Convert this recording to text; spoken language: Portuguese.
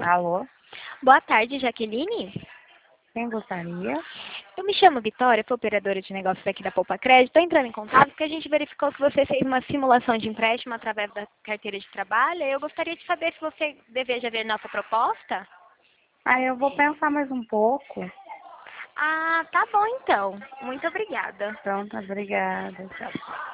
Alô? Boa tarde, Jaqueline. Quem gostaria? Eu me chamo Vitória, sou operadora de negócios aqui da Poupa Crédito. Estou entrando em contato porque a gente verificou que você fez uma simulação de empréstimo através da carteira de trabalho. Eu gostaria de saber se você deseja ver nossa proposta. Eu vou pensar mais um pouco. Ah, tá bom então. Muito obrigada. Pronto, obrigada. Tchau.